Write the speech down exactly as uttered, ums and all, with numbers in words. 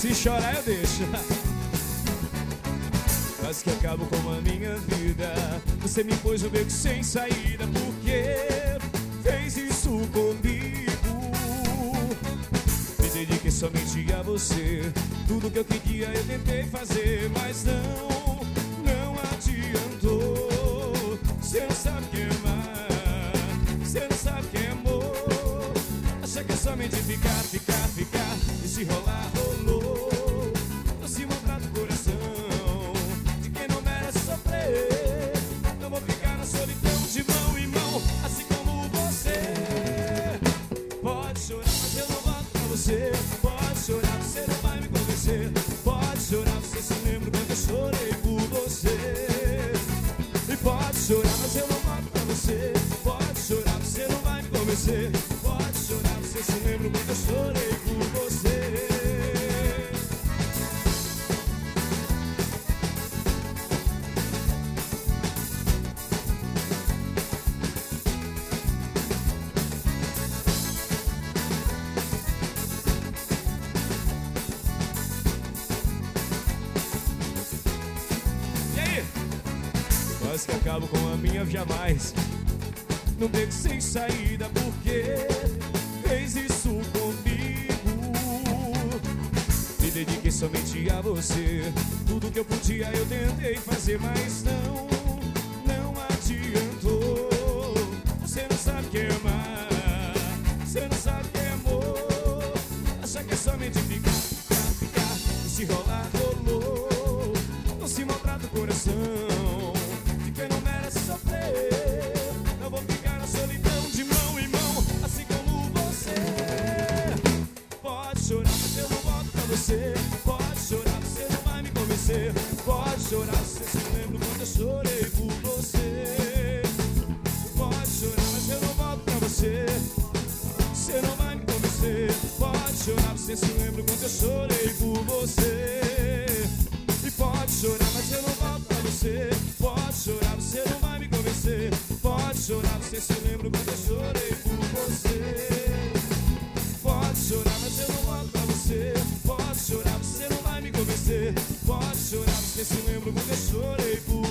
Se chorar eu deixo. Quase que acabo com a minha vida. Você me pôs no beco sem saída. Por que fez isso comigo? Me dediquei somente a você. Tudo que eu queria eu tentei fazer, mas não, não adiantou. Você não sabe que é amar, você não sabe que é amor. Acha que é somente ficar, ficar, ficar. E se rolar, rolou. Não se maltrata o coração de quem não merece sofrer. Não vou ficar na solidão de mão em mão, assim como você. Pode chorar, mas eu não volto pra você. Pode chorar, você não vai me convencer. Pode chorar, você se lembra quando eu chorei por você. E pode chorar, mas eu não volto pra você. Pode chorar, você não vai me convencer. Pode chorar, você se lembra quando eu chorei por você. Quase que acabo com a minha jamais. Num beco sem saída, porque fez isso comigo. Me dediquei somente a você. Tudo que eu podia eu tentei fazer, mas não, não adiantou. Você não sabe que é amar, você não sabe que é amor. Acha que é somente ficar, ficar, ficar. E se rolar, rolou. Não se maltrata o coração de quem não merece sofrer. Eu vou ficar na solidão de mão em mão, assim como você. Pode chorar, mas eu não volto pra você. Pode chorar, você não vai me convencer. Pode chorar, você se lembra quando eu chorei por você. Pode chorar, mas eu não volto pra você. Você não vai me convencer. Pode chorar, você se lembra quando eu chorei por você. E pode chorar, mas eu não volto pra você. Pode chorar, você não vai me convencer. Pode chorar, você se lembra quando eu chorei por você. Pode chorar, mas eu não volto pra você. Pode chorar, você não vai me convencer. Pode chorar, você se lembra quando eu chorei por